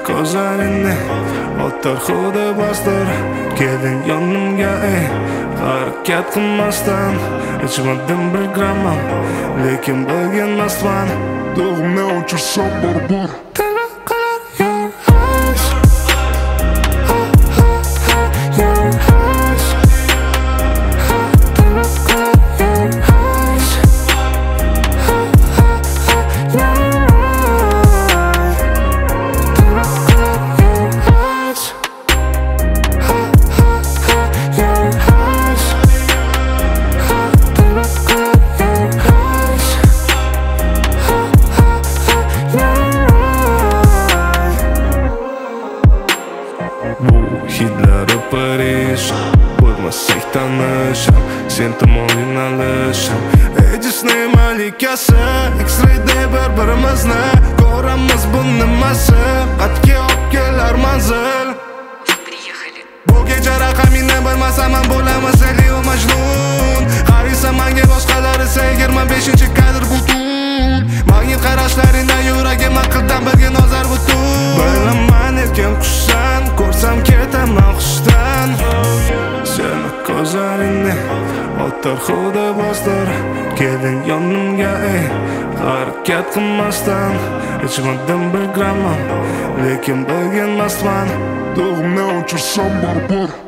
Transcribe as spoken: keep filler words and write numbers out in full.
ko'zlaringni o'tar xuddi bostir kelding yonimga ey harakat qilmasdan ichmadim bir grammam lekin bilganmasman dog'imni o'chirsam baribir Bu hidlari Parij bo'lmasak tanishim sen tomon yo'nalishim ey jismning malikasi X-rayda bir-birimizni ko'ramiz bu nimasi qatga olib kelar manzil bu kecha raqamingni bilmasam ham bo'lamiz Leo Majnun qaraysan menga boshqalar esa yigirma beshinchi kadr butun magnit qarashlaringdan yuragim aqldan birga nozar butun bilaman erkin qushsan ko'rsam ketaman hushdan seni ko'zlaringni o'tar xuddi bostir kelding yonimga ey harakat qilmasdan ichmadim bir grammam lekin bilganmasman dog'imni o'chirsam baribir